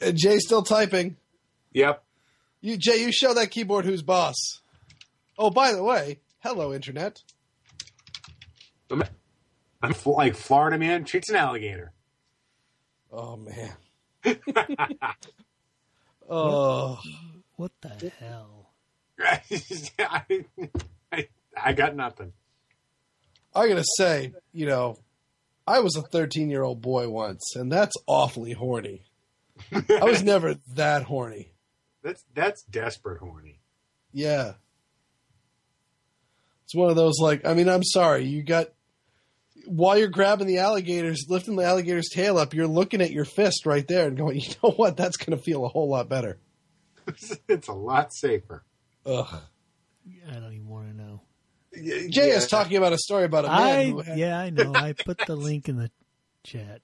Jay's still typing. Yep. Jay, you show that keyboard who's boss. Oh, by the way, hello, Internet. I'm like Florida man treats an alligator. Oh, man. Oh. What the hell? I got nothing. I gotta say, I was a 13-year-old boy once, and that's awfully horny. I was never that horny. That's desperate horny. Yeah. It's one of those, I'm sorry, while you're grabbing the alligators, lifting the alligator's tail up, you're looking at your fist right there and going, you know what, that's going to feel a whole lot better. It's a lot safer. Ugh. I don't even want to know. Jay is talking about a story about a man Yeah, I know. I put the link in the chat.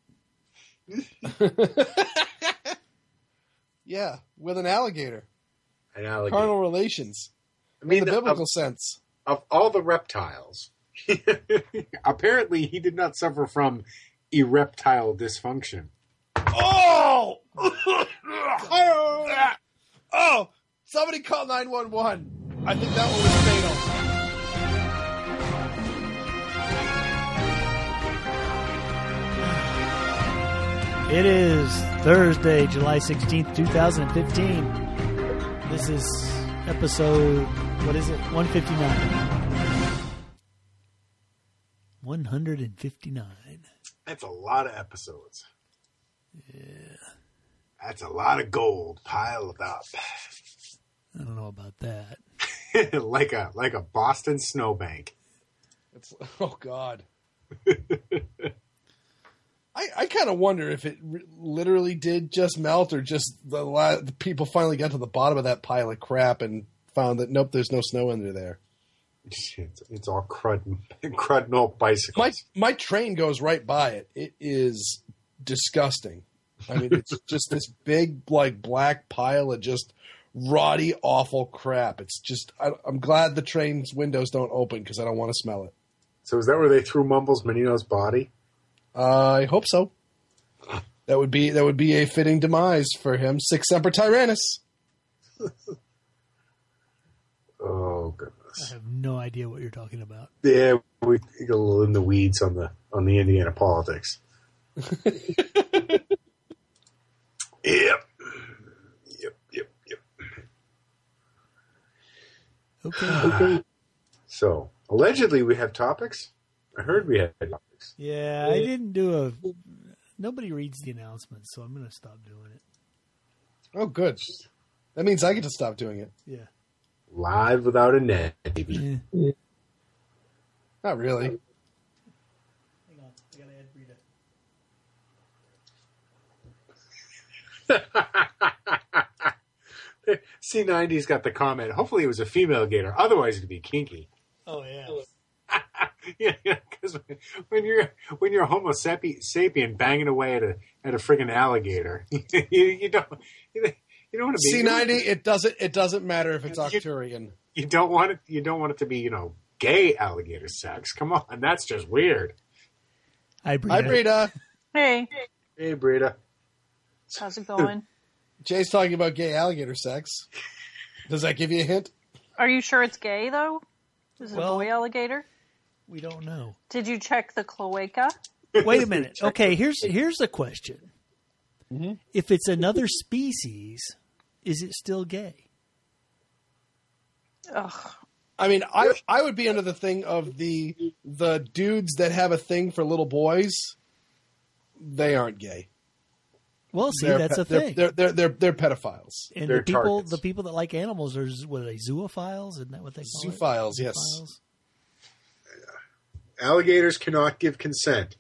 Yeah, with an alligator. An alligator. Carnal relations. In the biblical sense. Of all the reptiles, apparently he did not suffer from erectile dysfunction. Oh! Oh! Somebody call 911. I think that one was fatal. It is Thursday, July 16th, 2015. This is episode, 159. 159. That's a lot of episodes. Yeah. That's a lot of gold piled up. I don't know about that. like a Boston snowbank. Oh, God. I kind of wonder if it literally did just melt or just the people finally got to the bottom of that pile of crap and found that, nope, there's no snow under there. It's all crud milk bicycles. My train goes right by it. It is disgusting. I mean, it's just this big, black pile of just rotty, awful crap. It's just, I'm glad the train's windows don't open because I don't want to smell it. So is that where they threw Mumbles Menino's body? I hope so. That would be a fitting demise for him. Sic semper tyrannis. Oh goodness! I have no idea what you're talking about. Yeah, we get a little in the weeds on the Indiana politics. Yep. Okay. So allegedly we have topics. I heard we had topics. Yeah, I didn't do nobody reads the announcements, so I'm going to stop doing it. Oh, good. That means I get to stop doing it. Yeah. Live without a net. Yeah. Not really. Hang on. I got to add Rita. C90's got the comment. Hopefully it was a female gator. Otherwise it'd be kinky. Oh, yeah. Yeah, because when you're Homo sapien banging away at a friggin' alligator, you don't want to be C90. It doesn't matter if it's Arcturian. You don't want it to be gay alligator sex. Come on, that's just weird. Hi, Brita. Hi, Brita. Hey, Brita. how's it going? Jay's talking about gay alligator sex. Does that give you a hint? Are you sure it's gay, though? Is it a boy alligator? We don't know. Did you check the cloaca? Wait a minute. Okay, here's the question. Mm-hmm. If it's another species, is it still gay? Ugh. I mean, I would be under the thing of the dudes that have a thing for little boys. They aren't gay. Well, see, that's a thing. They're pedophiles. And they're the people that like animals are they zoophiles? Isn't that what they call Zoophiles, it? yes. Zoophiles? Alligators cannot give consent.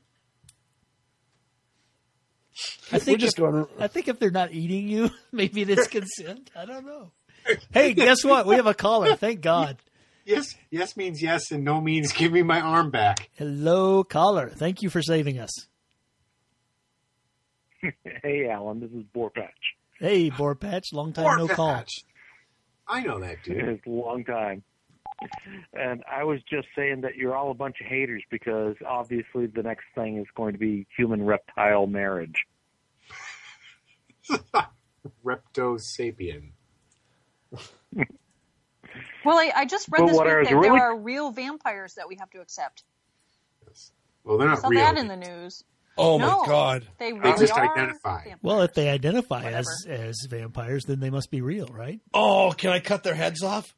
I think if they're not eating you, maybe it's consent. I don't know. Hey, guess what? We have a caller. Thank God. Yes means yes, and no means give me my arm back. Hello, caller. Thank you for saving us. Hey, Alan. This is Borpatch. Hey, Borpatch. Long time no call. I know that, dude. It's a long time. And I was just saying that you're all a bunch of haters because obviously the next thing is going to be human-reptile marriage. Leptosapien. Well, I just read this week that there are real vampires that we have to accept. Well, they're not I saw real. that in the news. Oh my God! They really just are identify. vampires. Well, if they identify as vampires, then they must be real, right? Oh, can I cut their heads off?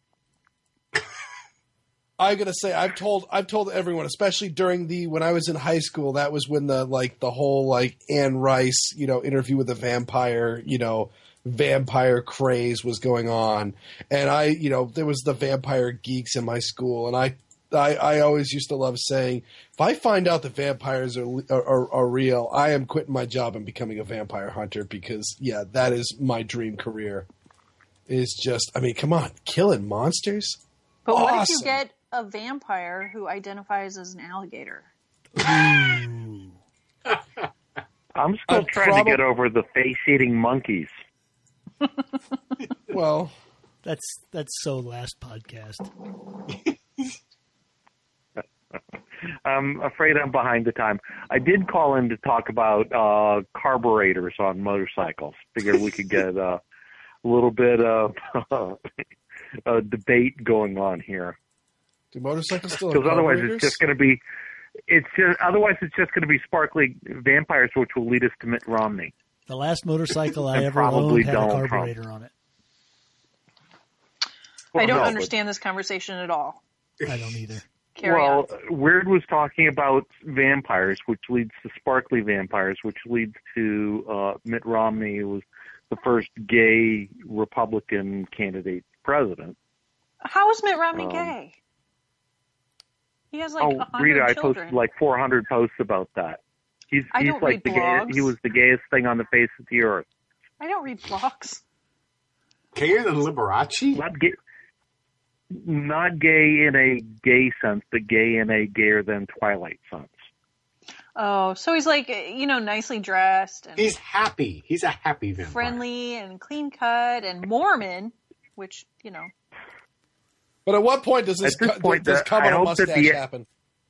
I gotta say, I've told everyone, especially during when I was in high school, that was when the whole Anne Rice, Interview with a Vampire, vampire craze was going on, and there was the vampire geeks in my school, and I always used to love saying, if I find out that vampires are real, I am quitting my job and becoming a vampire hunter because, yeah, that is my dream career. Is just, I mean, come on, killing monsters. But awesome. What if you get a vampire who identifies as an alligator? I'm still trying to get over the face-eating monkeys. Well, that's so last podcast. I'm afraid I'm behind the time. I did call in to talk about carburetors on motorcycles. Figured we could get a little bit of a debate going on here. Do motorcycles still have Because otherwise carburetors? it's just going to be sparkly vampires, which will lead us to Mitt Romney. The last motorcycle I And ever probably owned had a Donald carburetor on it. I don't understand this conversation at all. I don't either. Carry on. Weird was talking about vampires, which leads to sparkly vampires, which leads to Mitt Romney, who was the first gay Republican candidate president. How is Mitt Romney gay? He has 100 Rita, I children. posted 400 posts about that. He's don't like read the gayest. blogs. He was the gayest thing on the face of the earth. I don't read blogs. Gayer than Liberace? Not gay in a gay sense, but gay in a gayer than Twilight sense. Oh, so he's nicely dressed and He's happy. He's a happy vampire. friendly and clean cut and Mormon, which, But at what point does this At this point, does come on I a hope that mustache the- happen?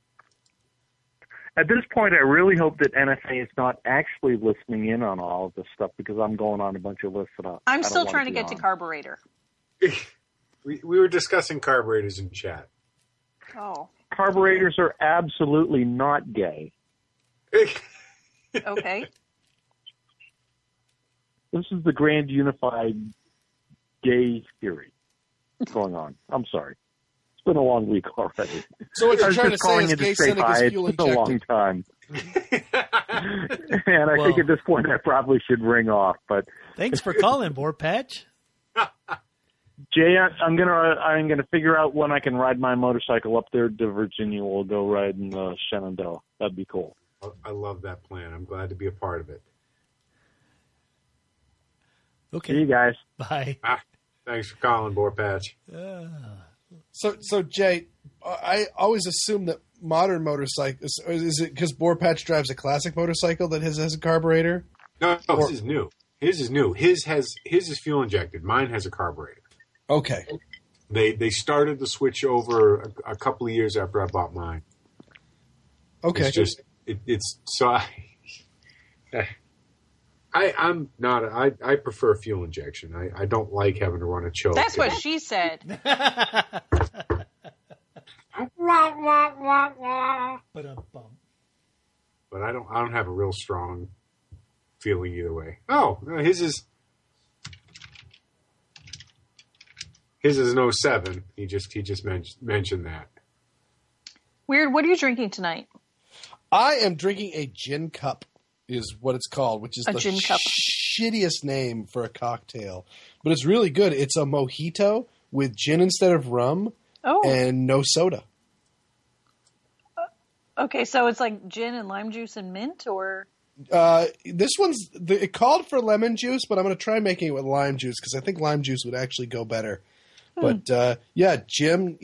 At this point, I really hope that NSA is not actually listening in on all of this stuff because I'm going on a bunch of lists that I I'm don't still want trying to be get to on. carburetor. We were discussing carburetors in chat. Oh, Carburetors are absolutely not gay. okay. This is the grand unified gay theory going on. I'm sorry. It's been a long week already. So what I you're was trying to just say calling is in to gay say cynic hi. is It's fuel been a long injected. time. And I think at this point I probably should ring off. But Thanks for calling, Borpatch. Jay, I'm gonna figure out when I can ride my motorcycle up there to Virginia. We'll go ride in the Shenandoah. That'd be cool. I love that plan. I'm glad to be a part of it. Okay. See you guys. Bye. Thanks for calling, Borpatch. So Jay, I always assume that modern motorcycles, is it because Borpatch drives a classic motorcycle that has a carburetor? No, this is new. His is new. His is fuel injected. Mine has a carburetor. Okay. They started the switch over a couple of years after I bought mine. Okay. It's just it's so I'm not I prefer fuel injection. I don't like having to run a choke. That's what she said. But I don't have a real strong feeling either way. Oh, no, his is an 07. He just mentioned that. Weird. What are you drinking tonight? I am drinking a gin cup, is what it's called, which is A the gin cup. shittiest name for a cocktail. But it's really good. It's a mojito with gin instead of rum and no soda. Okay, so it's like gin and lime juice and mint, or This one's it called for lemon juice, but I'm going to try making it with lime juice because I think lime juice would actually go better. But gin,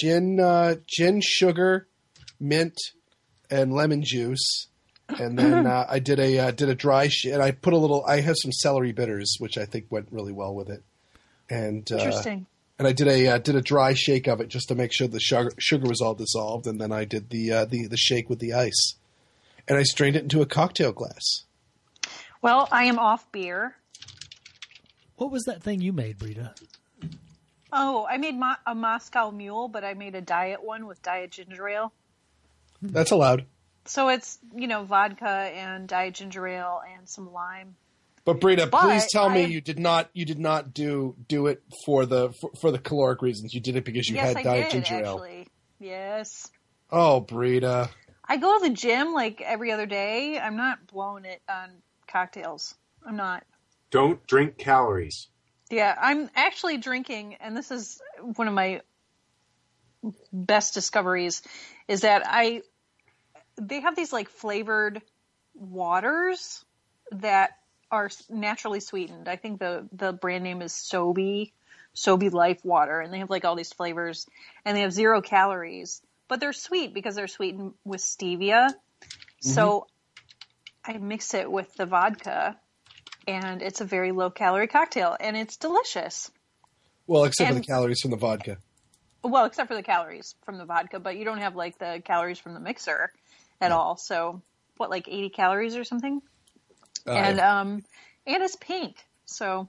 sugar, mint, and lemon juice, and then I did a dry and I put I have some celery bitters, which I think went really well with it. And interesting. And I did a dry shake of it just to make sure the sugar was all dissolved, and then I did the shake with the ice, and I strained it into a cocktail glass. Well, I am off beer. What was that thing you made, Brita? Oh, I made a Moscow Mule, but I made a diet one with diet ginger ale. That's allowed. So it's, vodka and diet ginger ale and some lime. But Brita, please tell me you did not do it for the caloric reasons. You did it because you had diet ginger ale. Actually. Yes. Oh, Brita. I go to the gym like every other day. I'm not blowing it on cocktails. I'm not. Don't drink calories. Yeah, I'm actually drinking, and this is one of my best discoveries, is that they have these like flavored waters that are naturally sweetened. I think the brand name is Sobe Life Water, and they have like all these flavors, and they have 0 calories, but they're sweet because they're sweetened with stevia. Mm-hmm. So I mix it with the vodka, and it's a very low-calorie cocktail, and it's delicious. Well, except for the calories from the vodka. Well, except for the calories from the vodka, but you don't have, like, the calories from the mixer at all. So, what, like 80 calories or something? And it's pink, so...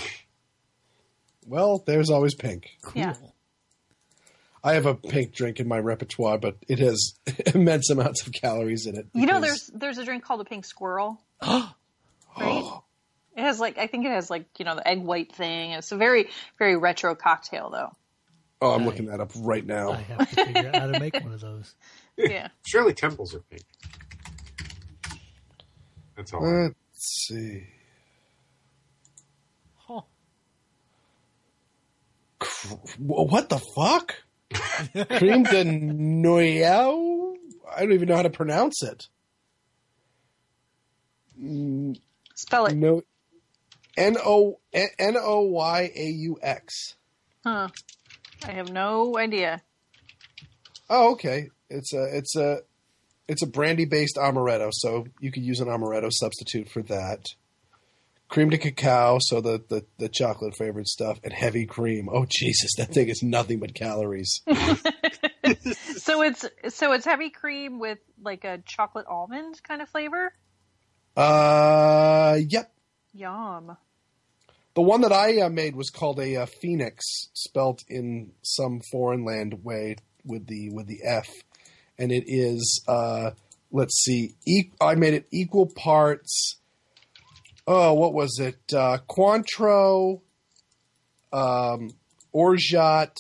Well, there's always pink. Cool. Yeah. I have a pink drink in my repertoire, but it has immense amounts of calories in it. There's a drink called a pink squirrel. Right? It has I think it has the egg white thing. It's a very, very retro cocktail though. Oh, I'm looking that up right now. I have to figure out how to make one of those. Yeah. Shirley Temples are pink. That's all. Let's see. Huh. What the fuck? Creme de Noyau? I don't even know how to pronounce it. Spell it. No, Noyaux. Huh. I have no idea. Oh, okay. It's a brandy-based amaretto, so you could use an amaretto substitute for that. Cream de cacao, so the chocolate-flavored stuff, and heavy cream. Oh, Jesus, that thing is nothing but calories. So it's heavy cream with like a chocolate almond kind of flavor? Yep. Yum. The one that I made was called a Phoenix, spelt in some foreign land way with the F, and it is let's see, I made it equal parts. Oh, what was it? Cointreau, Orgeat.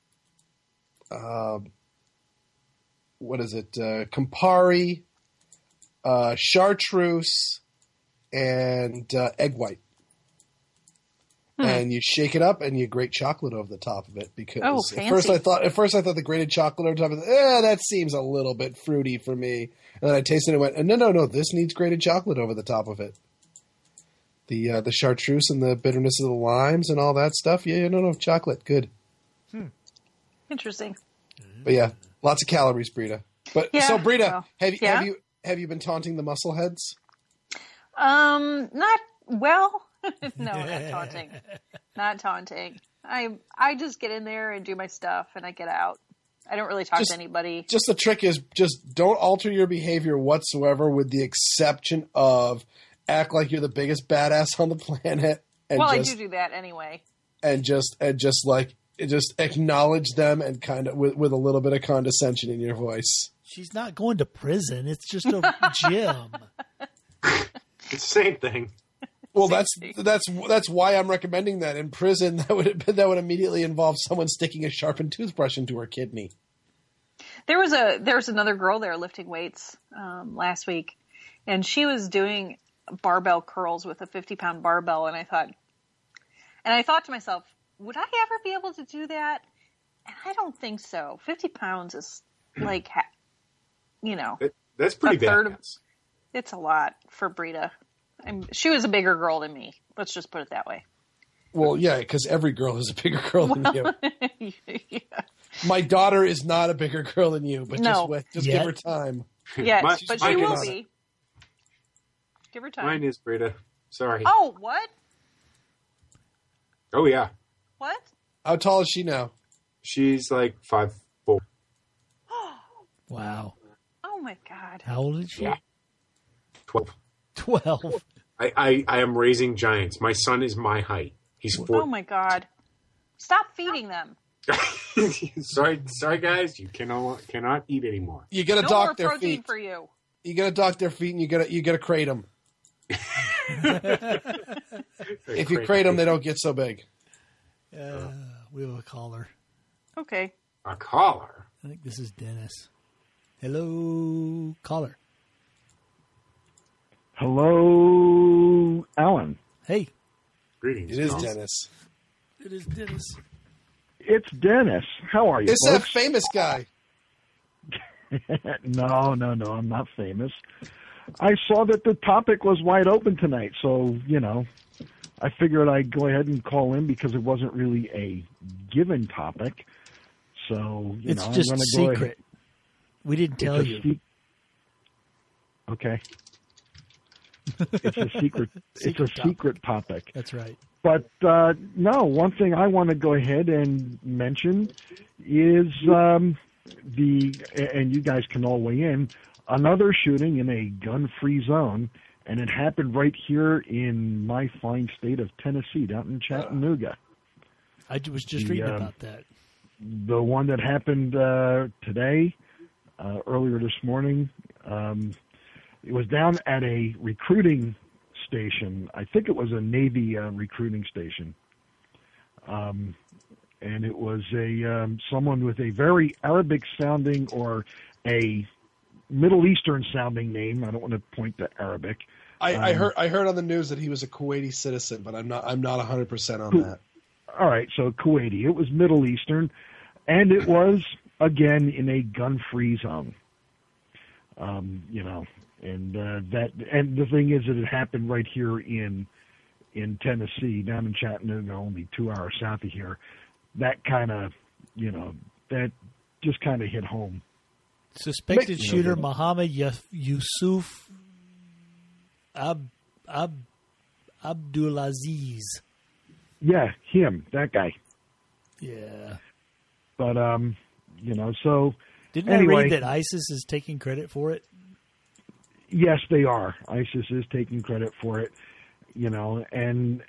What is it? Campari, Chartreuse, and egg white. And you shake it up, and you grate chocolate over the top of it. Because at first I thought the grated chocolate over the top of it, that seems a little bit fruity for me. And then I tasted it and went, no, this needs grated chocolate over the top of it. The chartreuse and the bitterness of the limes and all that stuff. Yeah, no, chocolate, good. Interesting. But yeah, lots of calories, Brita. But yeah, so Brita, well, have you been taunting the muscleheads? Not well. No, not taunting. Not taunting. I just get in there and do my stuff and I get out. I don't really talk to anybody. Just the trick is just don't alter your behavior whatsoever, with the exception of act like you're the biggest badass on the planet. And I do that anyway. And just acknowledge them and kind of with a little bit of condescension in your voice. She's not going to prison. It's just a gym. It's the same thing. Well, that's why I'm recommending that. In prison, that would immediately involve someone sticking a sharpened toothbrush into her kidney. There was another girl there lifting weights last week, and she was doing barbell curls with a 50-pound barbell, and I thought to myself, would I ever be able to do that? And I don't think so. 50 pounds is like, that's pretty bad. It's a lot for Brita. She was a bigger girl than me. Let's just put it that way. Well, yeah, because every girl is a bigger girl than you. Yeah. My daughter is not a bigger girl than you, but just give her time. Yes, but she will be. Give her time. Mine is Brita. Sorry. Oh, what? Oh, yeah. What? How tall is she now? She's like 5'4". Wow. Oh, my God. How old is she? Yeah. 12. 12. I am raising giants. My son is my height. Oh my God! Stop feeding them. sorry, guys. You cannot eat anymore. You got to No dock more their protein feet. for you. You got to dock their feet, and you got to crate them. If you crate them, they don't get so big. We have a caller. Okay. A caller. I think this is Dennis. Hello, caller. Hello, Alan. Hey. Greetings. It is Tom. Dennis. It is Dennis. It's Dennis. How are you, It's that folks? famous guy. No, I'm not famous. I saw that the topic was wide open tonight, so, I figured I'd go ahead and call in because it wasn't really a given topic. So, It's I'm just going to go secret. ahead. We didn't tell you. Okay. It's a secret. It's a secret topic. That's right. But no, one thing I want to go ahead and mention is and you guys can all weigh in, another shooting in a gun-free zone, and it happened right here in my fine state of Tennessee, down in Chattanooga. I was just reading about that. The one that happened today, earlier this morning, it was down at a recruiting station. I think it was a Navy recruiting station. And it was someone with a very Arabic-sounding or a Middle Eastern-sounding name. I don't want to point to Arabic. I heard on the news that he was a Kuwaiti citizen, but I'm not 100% on that. All right, so Kuwaiti. It was Middle Eastern, and it was again in a gun-free zone. And the thing is that it happened right here in Tennessee, down in Chattanooga, only 2 hours south of here. That kind of, that just kind of hit home. Suspected shooter Mohammed Yusuf Abdulaziz. Yeah, him, that guy. Yeah. But so didn't anyway, I read that ISIS is taking credit for it? Yes, they are. ISIS is taking credit for it, and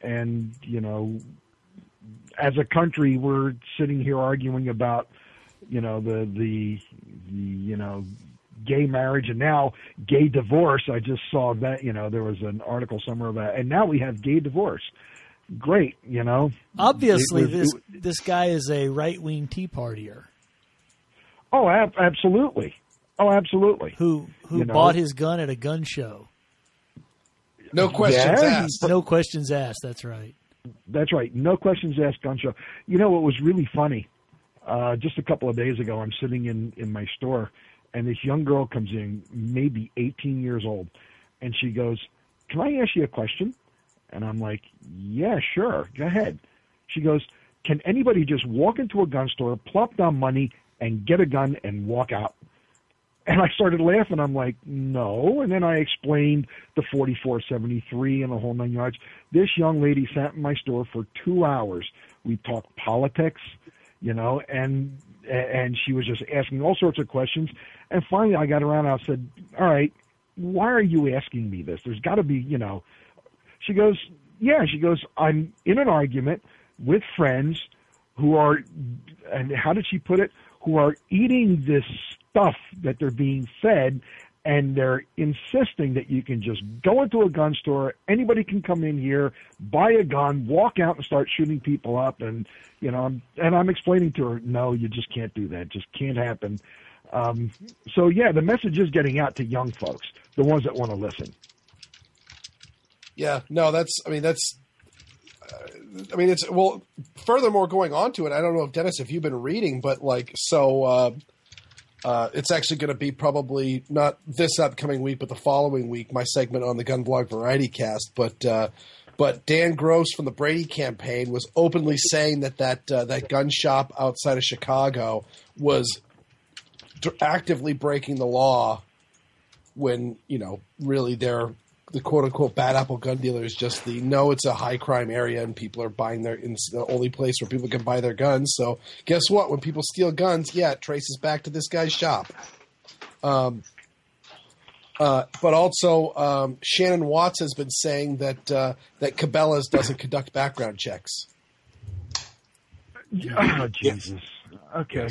as a country, we're sitting here arguing about, the gay marriage and now gay divorce. I just saw that, there was an article somewhere about, and now we have gay divorce. Great, Obviously, this guy is a right-wing Tea Partier. Oh, absolutely. Oh, absolutely. Who bought his gun at a gun show. No questions asked. No questions asked, that's right. That's right. No questions asked gun show. What was really funny, just a couple of days ago, I'm sitting in my store, and this young girl comes in, maybe 18 years old, and she goes, "Can I ask you a question?" And I'm like, "Yeah, sure. Go ahead." She goes, "Can anybody just walk into a gun store, plop down money, and get a gun and walk out?" And I started laughing. I'm like, no. And then I explained the 4473 and the whole 9 yards. This young lady sat in my store for 2 hours. We talked politics, and she was just asking all sorts of questions. And finally I got around and I said, all right, why are you asking me this? There's got to be, She goes, yeah. She goes, I'm in an argument with friends who are, and how did she put it, who are eating this stuff that they're being fed, and they're insisting that you can just go into a gun store, anybody can come in here, buy a gun, walk out and start shooting people up, and I'm explaining to her, no, you just can't do that. It just can't happen. So yeah, the message is getting out to young folks, the ones that want to listen. Yeah, no, furthermore, going on to it, I don't know if Dennis, if you've been reading, but it's actually going to be probably not this upcoming week, but the following week, my segment on the Gun Blog Variety Cast. But Dan Gross from the Brady campaign was openly saying that gun shop outside of Chicago was actively breaking the law when, really they're the quote-unquote bad apple gun dealer is just it's a high-crime area and people are buying it's the only place where people can buy their guns. So guess what? When people steal guns, it traces back to this guy's shop. But also, Shannon Watts has been saying that Cabela's doesn't conduct background checks. Oh, Jesus. Okay.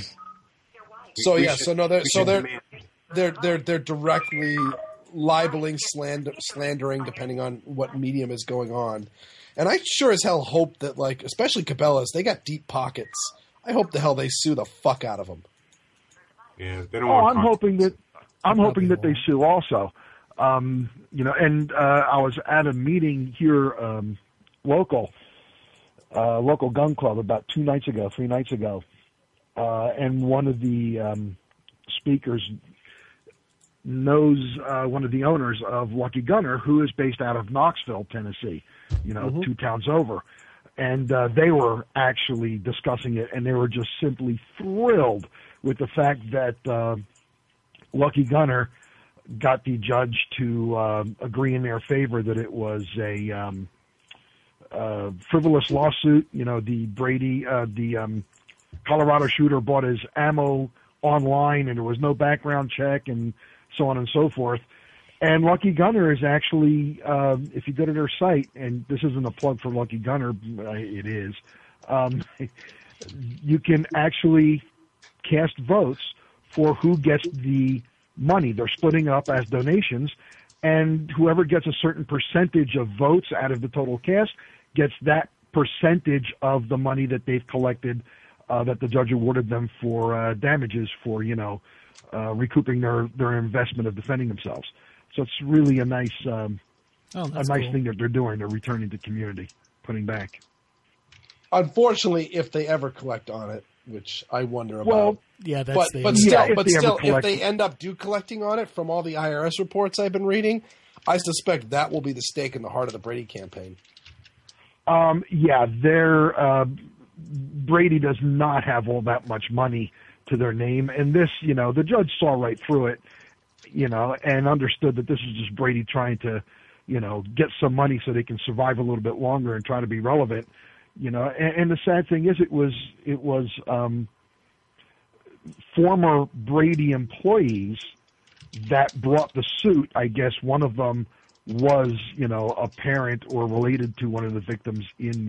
They're directly libeling, slandering, depending on what medium is going on. And I sure as hell hope that, like, especially Cabela's, they got deep pockets. I hope the hell they sue the fuck out of them. Yeah, they don't want I'm hoping that they sue also. You know, and I was at a meeting here, local gun club about 3 nights ago, and one of the speakers knows one of the owners of Lucky Gunner, who is based out of Knoxville, Tennessee, you know, 2 towns over. And they were actually discussing it, and they were just simply thrilled with the fact that Lucky Gunner got the judge to agree in their favor that it was a frivolous lawsuit. You know, the Colorado shooter bought his ammo online, and there was no background check, and so on and so forth. And Lucky Gunner is actually, if you go to their site, and this isn't a plug for Lucky Gunner, it is, you can actually cast votes for who gets the money. They're splitting up as donations, and whoever gets a certain percentage of votes out of the total cast gets that percentage of the money that they've collected, that the judge awarded them for damages for, you know, recouping their investment of defending themselves. So it's really a nice, thing that they're doing. They're returning to community, putting back. Unfortunately, if they ever collect on it, which I wonder about. Well, yeah, that's but still, if they end up collecting on it, from all the IRS reports I've been reading, I suspect that will be the stake in the heart of the Brady campaign. Brady does not have all that much money to their name, and this, you know, the judge saw right through it, you know, and understood that this is just Brady trying to, you know, get some money so they can survive a little bit longer and try to be relevant, you know. And the sad thing is, it was former Brady employees that brought the suit. I guess one of them was, you know, a parent or related to one of the victims in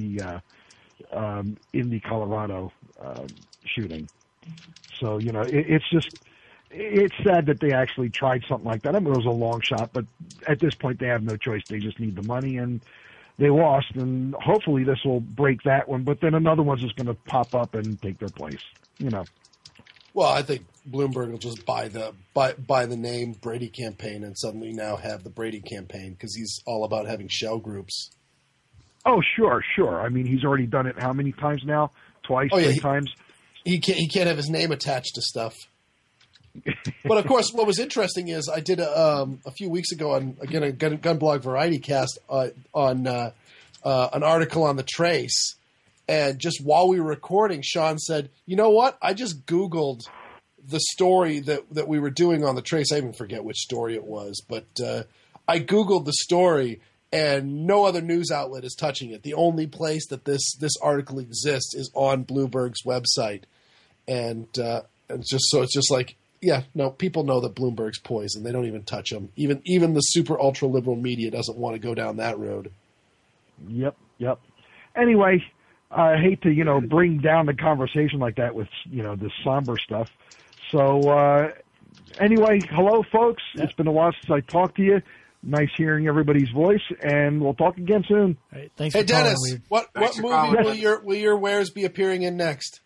the Colorado shooting. So, you know, it's sad that they actually tried something like that. I mean, it was a long shot, but at this point they have no choice. They just need the money, and they lost, and hopefully this will break that one, but then another one's just going to pop up and take their place, you know. Well, I think Bloomberg will just buy the name Brady campaign and suddenly now have the Brady campaign, because he's all about having shell groups. Oh, sure. I mean, he's already done it how many times now? Twice, 3 times? He can't have his name attached to stuff. But of course, what was interesting is I did a few weeks ago on, again, a Gun Blog Variety Cast on an article on the Trace, and just while we were recording, Sean said, "You know what? I just Googled the story that we were doing on the Trace. I even forget which story it was, but I Googled the story, and no other news outlet is touching it. The only place that this article exists is on Bloomberg's website, and it's just like." Yeah, no, people know that Bloomberg's poison. They don't even touch him. Even the super ultra liberal media doesn't want to go down that road. Yep. Anyway, I hate to, you know, bring down the conversation like that with, you know, this somber stuff. So anyway, hello, folks. Yep. It's been a while since I talked to you. Nice hearing everybody's voice, and we'll talk again soon. All right, thanks. Hey, for Dennis, calling. what movie will your wares be appearing in next?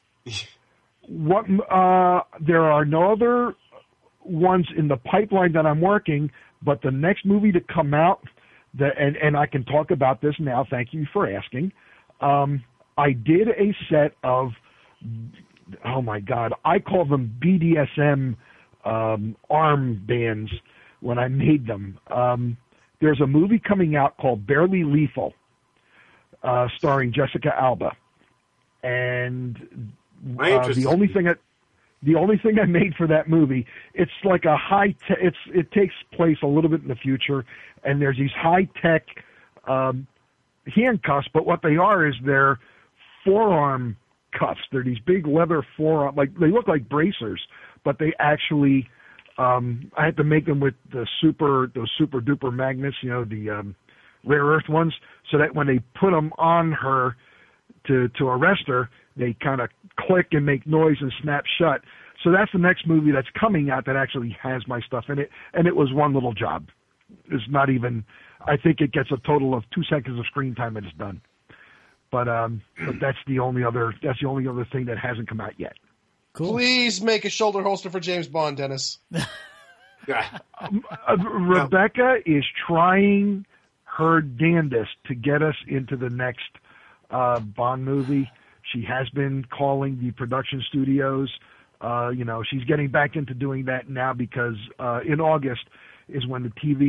There are no other ones in the pipeline that I'm working, but the next movie to come out, and I can talk about this now, thank you for asking. I did a set of, oh my God, I call them BDSM arm bands when I made them. There's a movie coming out called Barely Lethal, starring Jessica Alba. And the only thing I made for that movie, it's like a it takes place a little bit in the future, and there's these high-tech handcuffs, but what they are is they're forearm cuffs. They're these big leather forearm, like they look like bracers, but they actually I had to make them with those super duper magnets, the rare earth ones, so that when they put them on her to arrest her, they kind of click and make noise and snap shut. So that's the next movie that's coming out that actually has my stuff in it, and it was one little job. It's not even. I think it gets a total of 2 seconds of screen time and it's done. But that's the only other thing that hasn't come out yet. Cool. Please make a shoulder holster for James Bond, Dennis. Rebecca is trying her damnedest to get us into the next Bond movie. She has been calling the production studios. She's getting back into doing that now because in August is when the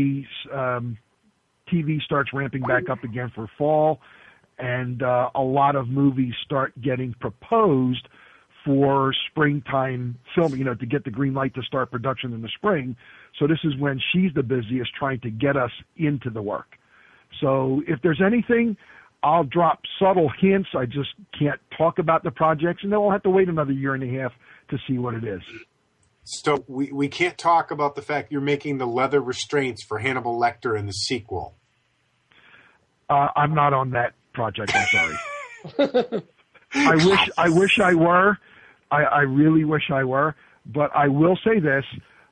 TV starts ramping back up again for fall, and a lot of movies start getting proposed for springtime filming, to get the green light to start production in the spring. So this is when she's the busiest trying to get us into the work. So if there's anything, I'll drop subtle hints. I just can't talk about the projects, and then we'll have to wait another year and a half to see what it is. So we can't talk about the fact you're making the leather restraints for Hannibal Lecter in the sequel. I'm not on that project. I'm sorry. I wish I were. I really wish I were. But I will say this.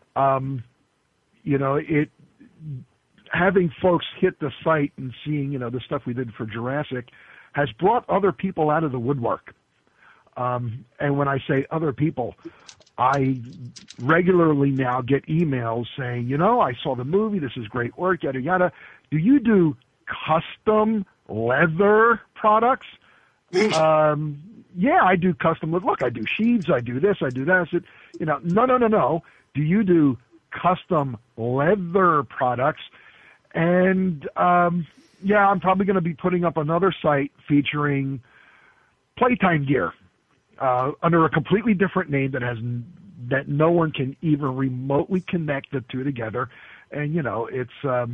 Having folks hit the site and seeing, the stuff we did for Jurassic has brought other people out of the woodwork. And when I say other people, I regularly now get emails saying, I saw the movie, this is great work, yada, yada. Do you do custom leather products? Yeah, I do custom. Look, I do sheaths, I do this, I do that. I said, no. Do you do custom leather products? And, I'm probably going to be putting up another site featuring playtime gear. Under a completely different name that no one can even remotely connect the two together, and it's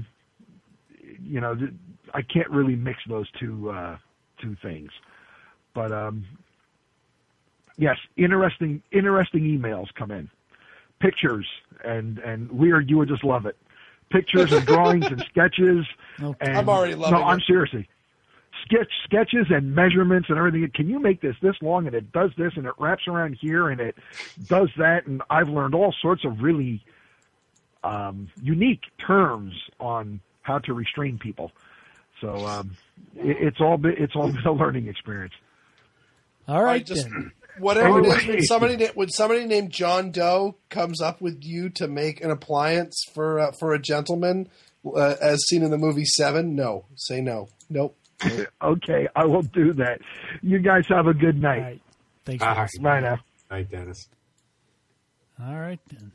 I can't really mix those two things, but yes, interesting emails come in, pictures and weird. You would just love it, pictures and drawings and sketches. Okay. And, I'm already loving it. I'm seriously. Sketches and measurements and everything. Can you make this long and it does this and it wraps around here and it does that? And I've learned all sorts of really unique terms on how to restrain people. So it's all been a learning experience. All right, whatever it is, when somebody named John Doe comes up with you to make an appliance for a gentleman, as seen in the movie Seven, no, say no, nope. Okay, I will do that. You guys have a good night. All right. Thanks. Bye now. Night, Dennis. All right, then.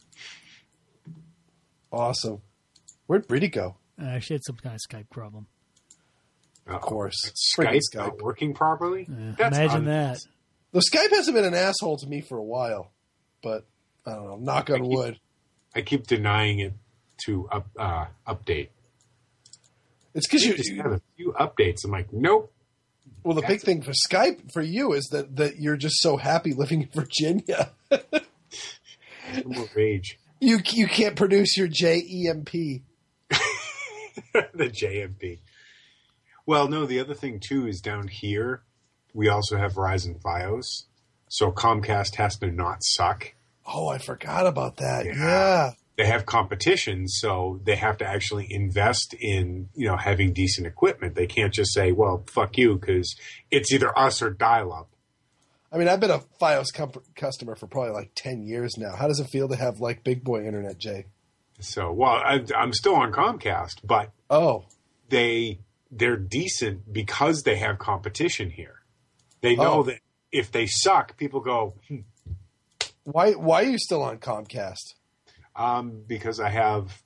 Awesome. Where'd Brady go? She had some kind of Skype problem. Of course. Skype not working properly? Imagine that. The Skype hasn't been an asshole to me for a while, but I don't know. Knock on wood. I keep denying it to update. It's because you have a few updates. I'm like, nope. Well, the big thing for Skype for you is that you're just so happy living in Virginia. More rage. You can't produce your JEMP. The JMP. Well, no, the other thing, too, is down here, we also have Verizon Fios. So Comcast has to not suck. Oh, I forgot about that. Yeah. They have competition, so they have to actually invest in, having decent equipment. They can't just say, well, fuck you, because it's either us or dial-up. I mean, I've been a Fios customer for probably like 10 years now. How does it feel to have like big boy internet, Jay? So, I'm still on Comcast, but they're decent because they have competition here. They know that if they suck, people go, Why are you still on Comcast? Because I have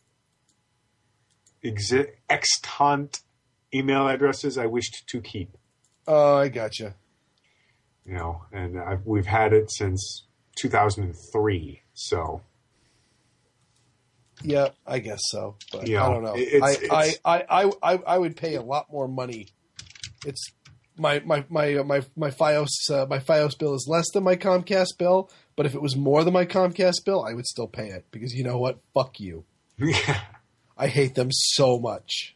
extant email addresses I wished to keep. Oh, I gotcha. And we've had it since 2003, so. Yeah, I guess so, but Yeah, I don't know. I would pay a lot more money. It's my FiOS bill is less than my Comcast bill, but if it was more than my Comcast bill, I would still pay it because you know what? Fuck you. Yeah. I hate them so much.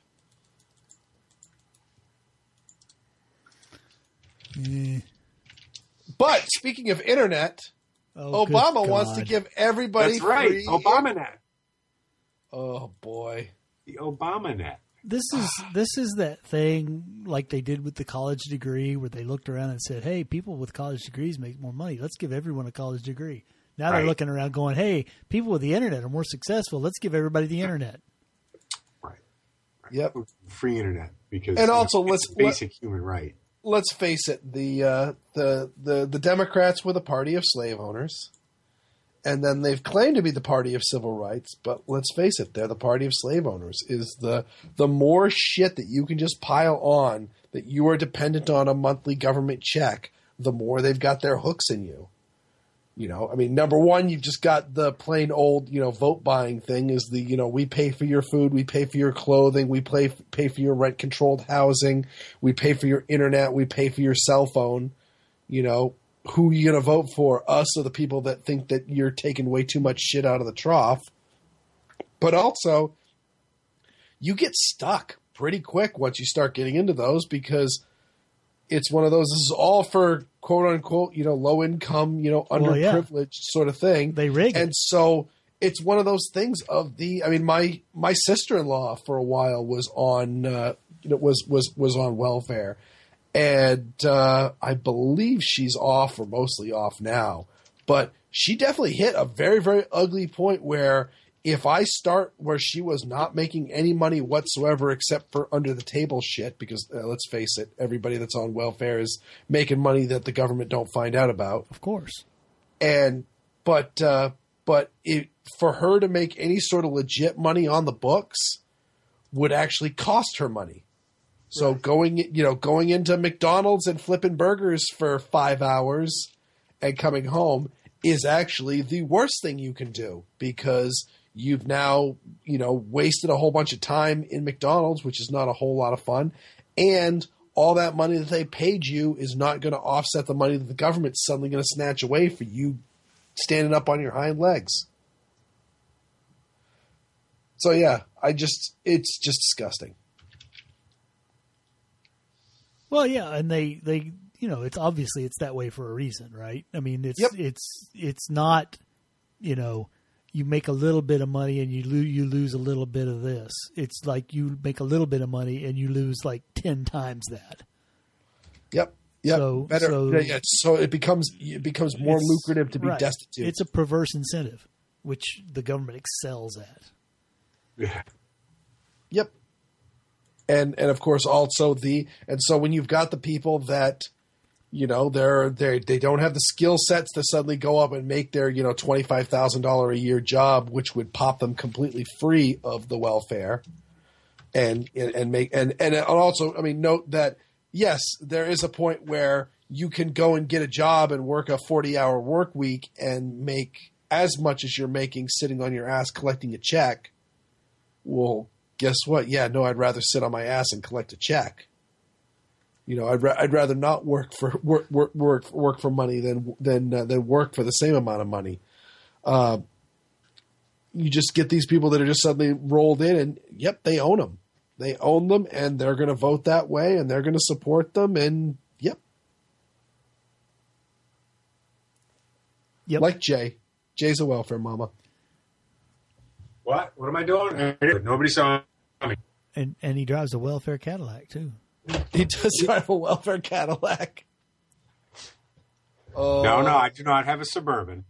But speaking of internet, Obama wants to give everybody That's right. free. ObamaNet. Oh boy. The ObamaNet. This is that thing like they did with the college degree where they looked around and said, hey, people with college degrees make more money. Let's give everyone a college degree. Now they're looking around going, hey, people with the internet are more successful. Let's give everybody the internet. Right. Yep. Free internet because and also it's a basic human right. Let's face it, the Democrats were the party of slave owners. And then they've claimed to be the party of civil rights, but let's face it, they're the party of slave owners. Is the more shit that you can just pile on that you are dependent on a monthly government check, the more they've got their hooks in you. You know, I mean, number one, you've just got the plain old, vote buying thing is the, we pay for your food, we pay for your clothing, we pay for your rent controlled housing, we pay for your internet, we pay for your cell phone, Who are you going to vote for? Us or the people that think that you're taking way too much shit out of the trough? But also, you get stuck pretty quick once you start getting into those because it's one of those, this is all for quote unquote, low income, underprivileged sort of thing. They rig it. And so it's one of those things my sister-in-law for a while was on, was on welfare. And I believe she's off or mostly off now. But she definitely hit a very, very ugly point where if I start where she was not making any money whatsoever except for under-the-table shit, because let's face it, everybody that's on welfare is making money that the government don't find out about. Of course. But for her to make any sort of legit money on the books would actually cost her money. So going into McDonald's and flipping burgers for 5 hours and coming home is actually the worst thing you can do because you've now, wasted a whole bunch of time in McDonald's, which is not a whole lot of fun. And all that money that they paid you is not going to offset the money that the government's suddenly going to snatch away for you standing up on your hind legs. So yeah, it's just disgusting. Well, yeah, and they it's obviously it's that way for a reason, right? I mean, it's not, you make a little bit of money and you lose a little bit of this. It's like you make a little bit of money and you lose like 10 times that. Yep. So it becomes more lucrative to be destitute. It's a perverse incentive, which the government excels at. Yeah. Yep. And of course also so when you've got the people that they don't have the skill sets to suddenly go up and make their $25,000 a year job, which would pop them completely free of the welfare, and also note that yes, there is a point where you can go and get a job and work a 40-hour work week and make as much as you're making sitting on your ass collecting a check. Well, guess what? Yeah, no, I'd rather sit on my ass and collect a check. I'd rather not work for money than work for the same amount of money. You just get these people that are just suddenly rolled in, and yep, they own them. They own them, and they're going to vote that way, and they're going to support them, and yep. Like Jay. Jay's a welfare mama. What? What am I doing? Nobody saw me. And he drives a welfare Cadillac too. He does drive a welfare Cadillac. No, I do not have a Suburban.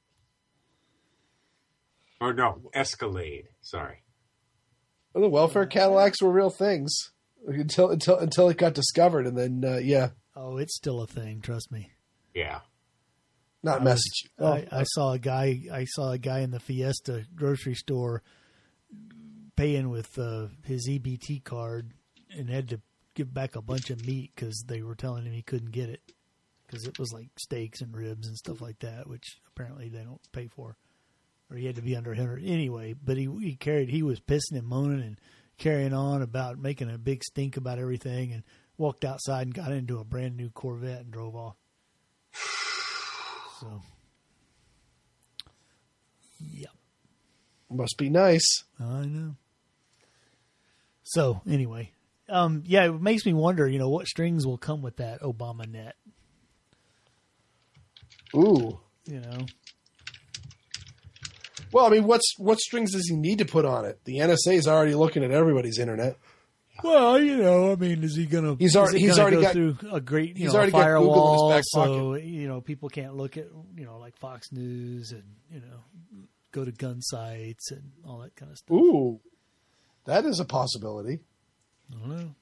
Or no, Escalade. Sorry. Well, the welfare Cadillacs were real things until it got discovered, and then yeah. Oh, it's still a thing. Trust me. Yeah. Not Massachusetts. I saw a guy. I saw a guy in the Fiesta grocery store paying with his EBT card and had to give back a bunch of meat because they were telling him he couldn't get it because it was like steaks and ribs and stuff like that, which apparently they don't pay for, or he had to be under 100 anyway. But he was pissing and moaning and carrying on about making a big stink about everything. And walked outside and got into a brand new Corvette and drove off. So, yep. Must be nice. I know. So, anyway. Yeah, it makes me wonder, what strings will come with that Obama net. Ooh. Well, I mean, what strings does he need to put on it? The NSA is already looking at everybody's internet. Well, I mean, is he going to? He's already got through a great, he's already got firewall, Google in his back so pocket. people can't look at, like Fox News and go to gun sites and all that kind of stuff. Ooh, that is a possibility. I don't know.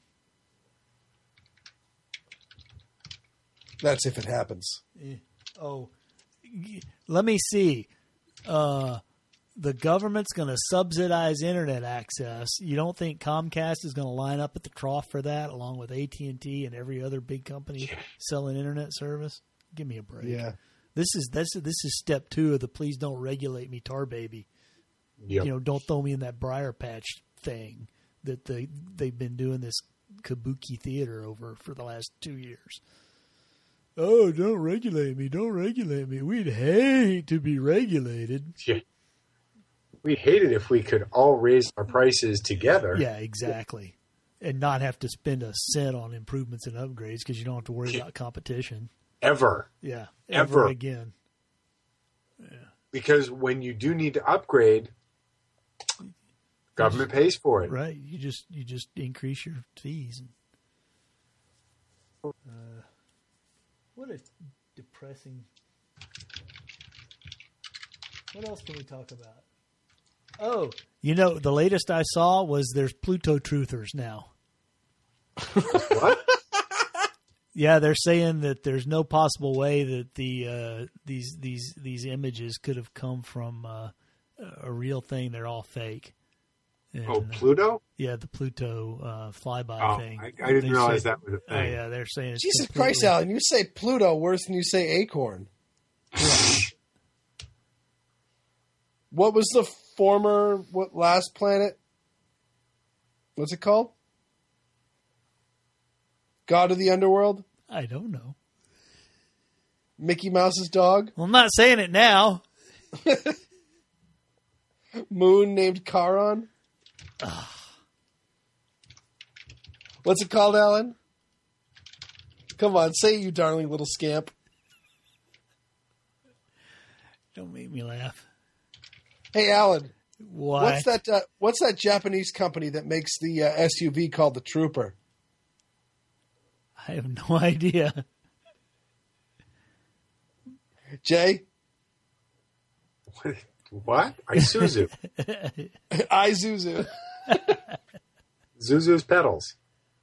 That's if it happens. Oh, let me see. The government's going to subsidize internet access. You don't think Comcast is going to line up at the trough for that, along with AT&T and every other big company selling internet service? Give me a break. Yeah, this is step 2 of the please don't regulate me tar baby. Yep. Don't throw me in that briar patch thing that they've been doing this kabuki theater over for the last 2 years. Oh, don't regulate me. Don't regulate me. We'd hate to be regulated. Yeah. We'd hate it if we could all raise our prices together. Yeah, exactly. And not have to spend a cent on improvements and upgrades because you don't have to worry about competition. Ever. Yeah. Ever. Again. Yeah. Because when you do need to upgrade, government pays for it. Right. You just increase your fees. What a depressing. What else can we talk about? Oh, the latest I saw was there's Pluto truthers now. What? Yeah, they're saying that there's no possible way that these images could have come from a real thing. They're all fake. And, Pluto? Yeah, the Pluto flyby thing. I didn't realize that was a thing. Oh, yeah, they're saying it's Jesus completely... Christ, Alan! You say Pluto worse than you say Acorn. What was the last planet? What's it called? God of the Underworld? I don't know. Mickey Mouse's dog? Well, I'm not saying it now. Moon named Charon? What's it called, Alan? Come on, say it, you darling little scamp. Don't make me laugh. Hey, Alan. What? What's that Japanese company that makes the SUV called the Trooper? I have no idea. Jay? What? Isuzu. Isuzu. Zuzu's pedals.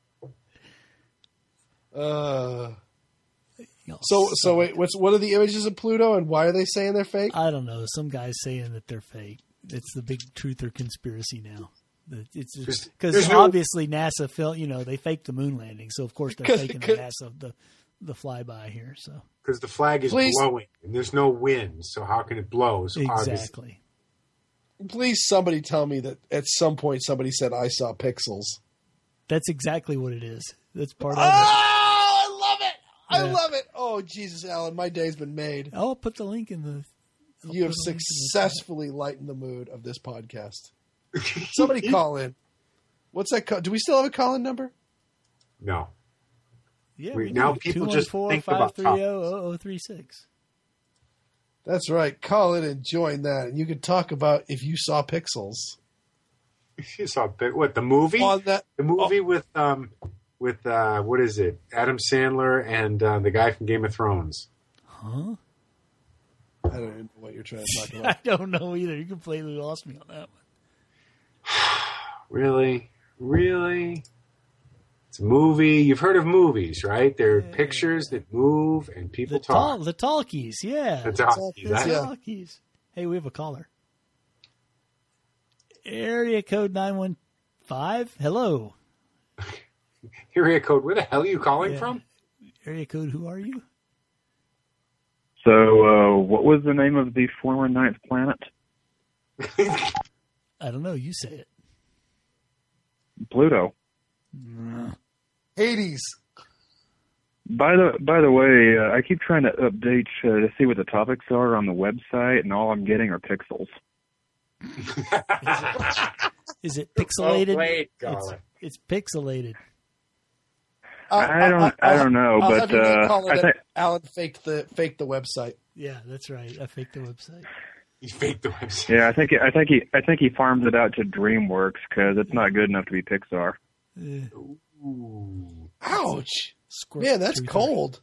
So wait, what are the images of Pluto and why are they saying they're fake? I don't know. Some guy's saying that they're fake. It's the big truther conspiracy now. It's because obviously NASA they faked the moon landing, so of course they're faking the NASA the flyby here. So because the flag is blowing and there's no wind, so how can it blow? So exactly. Obviously. Please, somebody tell me that at some point somebody said I saw pixels. That's exactly what it is. That's part of it. it. I love it. I love it. Oh, Jesus, Alan, my day's been made. I'll put the link in the... You have successfully lightened the mood of this podcast. Somebody call in. What's that? Do we still have a call-in number? No. Yeah, now people just think about 530-0036. That's right. Call in and join that, and you can talk about if you saw pixels. You saw what the movie? The movie with what is it? Adam Sandler and the guy from Game of Thrones. Huh? I don't even know what you're trying to talk about. I don't know either. You completely lost me on that one. Really? It's a movie. You've heard of movies, right? They're pictures that move and people talk. The talkies, yeah. The talkies. The talkies. Hey, we have a caller. Area code 915. Hello. Area code. Where the hell are you calling from? Area code. Who are you? So, what was the name of the former ninth planet? I don't know. You say it. Pluto. Hades. By the way, I keep trying to update to see what the topics are on the website, and all I'm getting are pixels. Is it pixelated? Oh, wait, Garlic. It's pixelated. I don't know, I'll but have you call it I think Alan faked the website. Yeah, that's right. I faked the website. You faked the website. yeah, I think he farms it out to DreamWorks because it's not good enough to be Pixar. Ooh. Ouch! Squirt Man, that's truther. cold.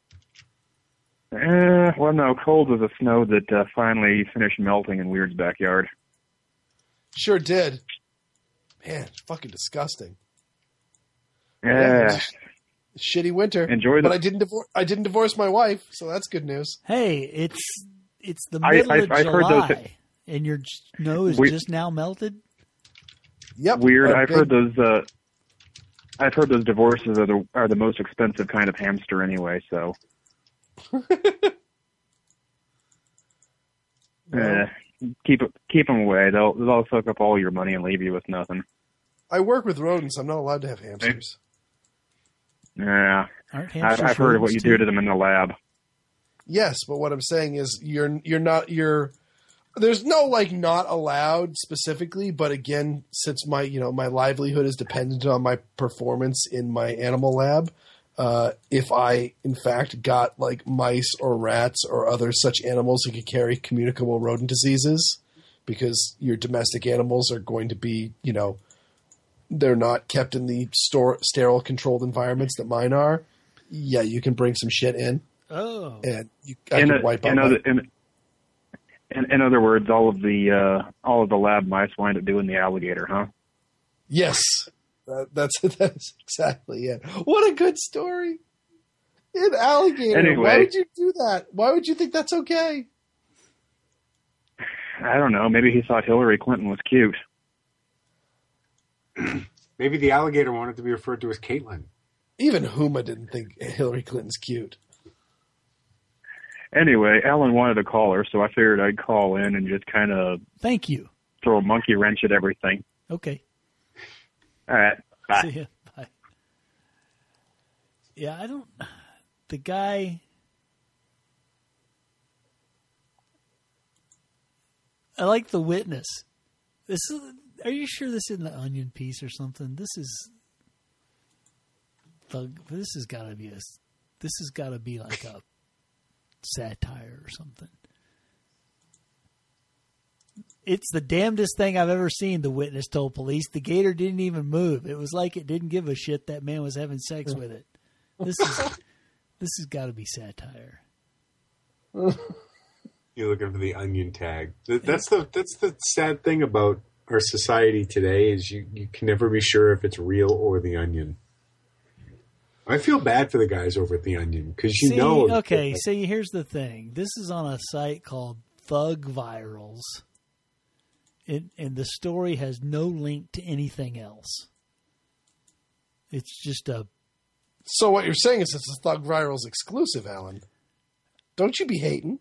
Well, no, cold was the snow that finally finished melting in Weird's backyard. Sure did. Man, fucking disgusting. Yeah. Shitty winter. Enjoy the- but I didn't divorce my wife, so that's good news. Hey, it's the middle of I've heard those- July, and your snow is just now melted. Yep. Weird. a I've big- heard those. I've heard those divorces are the most expensive kind of hamster anyway. So. Keep them away. They'll suck up all your money and leave you with nothing. I work with rodents. I'm not allowed to have hamsters. Yeah, Aren't hamsters I've heard of what rodents you do too? to them in the lab. Yes, but what I'm saying is there's no like not allowed specifically, but again, since my livelihood is dependent on my performance in my animal lab, if I in fact got like mice or rats or other such animals that could carry communicable rodent diseases, because your domestic animals are going to be, they're not kept in the sterile controlled environments that mine are. Yeah, you can bring some shit in. Oh, And I can wipe out. In other words, all of the lab mice wind up doing the alligator, huh? Yes, that's exactly it. What a good story! An alligator. Anyway. Why would you do that? Why would you think that's okay? I don't know. Maybe he thought Hillary Clinton was cute. Maybe the alligator wanted to be referred to as Caitlin. Even Huma didn't think Hillary Clinton's cute. Anyway, Alan wanted to call her, so I figured I'd call in and just kind of thank you. throw a monkey wrench at everything. Okay. All right. Bye. See ya. Bye. Yeah, the guy. I like the witness. Are you sure this isn't an Onion piece or something? This has got to be like a satire or something. It's the damnedest thing I've ever seen, the witness told police. The gator didn't even move. It was like it didn't give a shit that man was having sex with it. This has got to be satire. You're looking for the onion tag. That's the sad thing about our society today is you can never be sure if it's real or the onion. I feel bad for the guys over at the Onion because Okay, so here's the thing. This is on a site called Thug Virals. And the story has no link to anything else. It's just a... So what you're saying is it's a Thug Virals exclusive, Alan. Don't you be hating.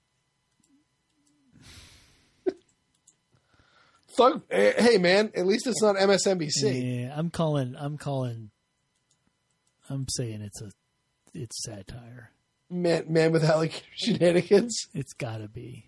Thug, hey man, at least it's not MSNBC. Yeah, I'm saying it's satire. Man with alligator shenanigans. It's got to be.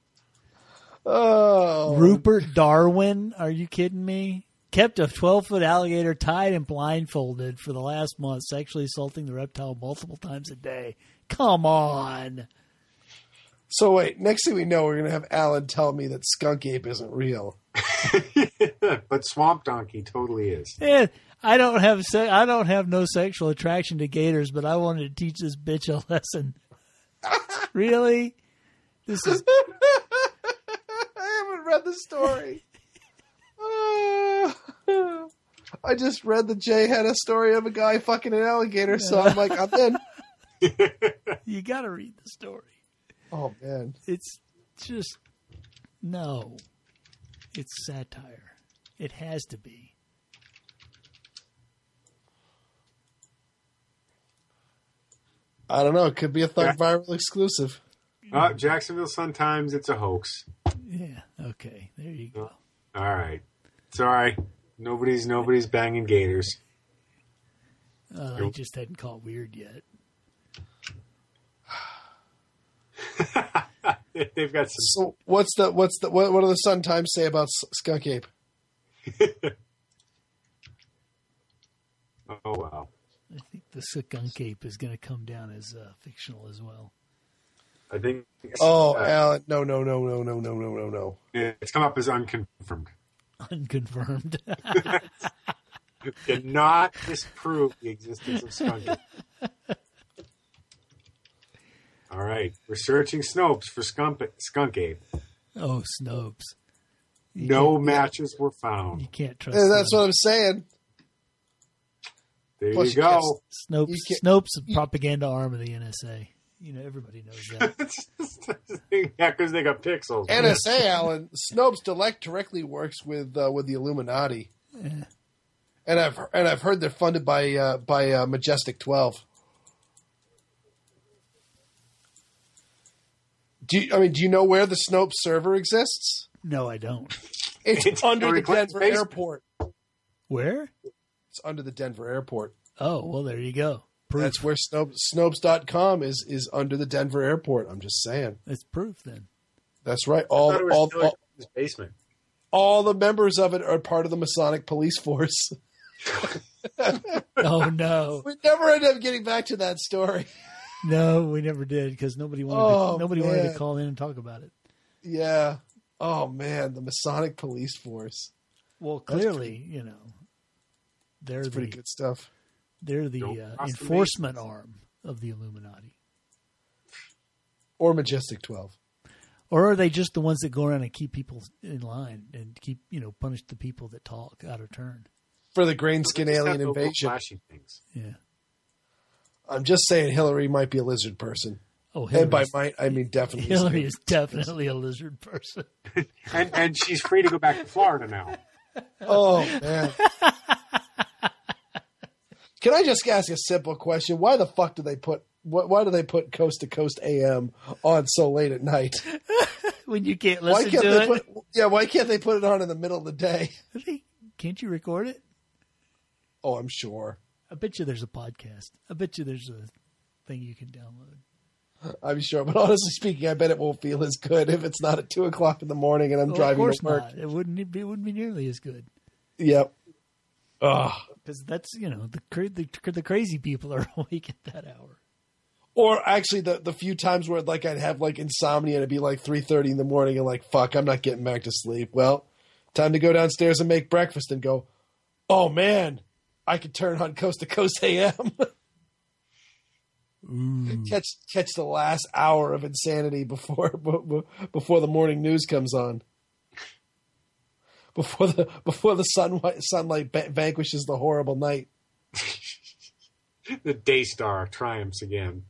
Oh. Rupert Darwin, are you kidding me? Kept a 12-foot alligator tied and blindfolded for the last month, sexually assaulting the reptile multiple times a day. Come on. So wait, next thing we know, we're going to have Alan tell me that skunk ape isn't real. But swamp donkey totally is. Yeah, I don't have no sexual attraction to gators, but I wanted to teach this bitch a lesson. Really? This is... I haven't read the story. I just read that Jay had a story of a guy fucking an alligator, so I'm like, I'm in. You got to read the story. Oh, man. It's just... No. It's satire. It has to be. I don't know. It could be a Thug Viral exclusive. Jacksonville Sun-Times, it's a hoax. Yeah, okay. There you go. All right. Sorry. Nobody's banging gators. I just hadn't caught weird yet. They've got some. So what do the Sun Times say about Skunk Ape? Oh wow! I think the Skunk Ape is going to come down as fictional as well. I think. Oh, Alan, no. It's come up as unconfirmed. Unconfirmed. Cannot disprove the existence of Skunk Ape. All right, we're searching Snopes for Skunk Ape. Oh, Snopes. No matches were found. You can't trust That's them. what I'm saying. There Plus you go. Snopes, a propaganda arm of the NSA. Everybody knows that. Yeah, because they got pixels. NSA, Alan, Snopes directly works with the Illuminati, and I've heard they're funded by Majestic 12. Do you know where the Snopes server exists? No, I don't. It's under the Denver airport. Where? It's under the Denver airport. Oh, well, there you go. Proof. That's where Snopes.com is under the Denver airport. I'm just saying. It's proof then. That's right. I thought it was still in his basement. All the members of it are part of the Masonic police force. Oh, no. We never end up getting back to that story. No, we never did because nobody wanted to call in and talk about it. Yeah. Oh, man, the Masonic police force. Well, clearly, they're pretty good stuff. They're the enforcement arm of the Illuminati. Or Majestic 12. Or are they just the ones that go around and keep people in line and keep, punish the people that talk out of turn? For the grain-skin alien invasion. Flashy things. Yeah. I'm just saying Hillary might be a lizard person. Oh, and by might, I mean definitely. Hillary is definitely a lizard person. and she's free to go back to Florida now. Oh, man. Can I just ask a simple question? Why the fuck do they put Coast to Coast AM on so late at night? When you can't listen to it? Why can't they put it on in the middle of the day? Can't you record it? Oh, I'm sure. I bet you there's a podcast. I bet you there's a thing you can download. I'm sure, but honestly speaking, I bet it won't feel as good if it's not at 2:00 in the morning and I'm driving to work. Of course not. It wouldn't be nearly as good. Yep. Because that's the crazy people are awake at that hour. Or actually, the few times where I'd have insomnia and it'd be 3:30 in the morning and fuck, I'm not getting back to sleep. Well, time to go downstairs and make breakfast and go, oh man, I could turn on Coast to Coast AM. Catch the last hour of insanity before the morning news comes on. Before the sunlight vanquishes the horrible night. The Daystar triumphs again.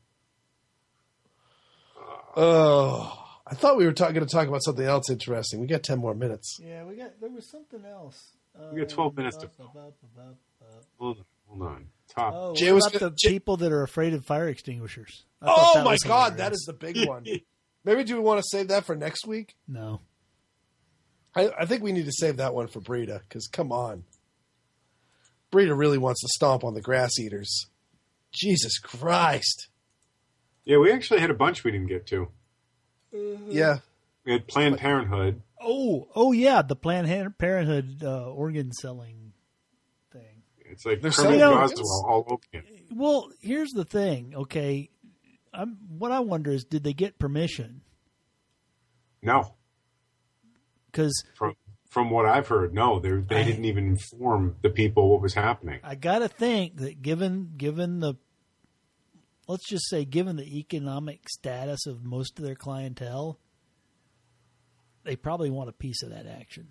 Oh, I thought we were going to talk about something else interesting. We got 10 more minutes. Yeah, there was something else. We got 12 minutes to Hold on. Top. Oh, Jay what about the people that are afraid of fire extinguishers? Oh my God, that is the big one. Maybe do we want to save that for next week? No. I think we need to save that one for Brita, because come on. Brita really wants to stomp on the grass eaters. Jesus Christ. Yeah, we actually had a bunch we didn't get to. Yeah. We had Planned Parenthood. Oh yeah, the Planned Parenthood organ selling thing. It's like They're Kermit selling Roswell all over again. Well, here's the thing, okay? What I wonder is, did they get permission? No. Because from what I've heard, no, they didn't even inform the people what was happening. I got to think that given the, let's just say, given the economic status of most of their clientele, they probably want a piece of that action.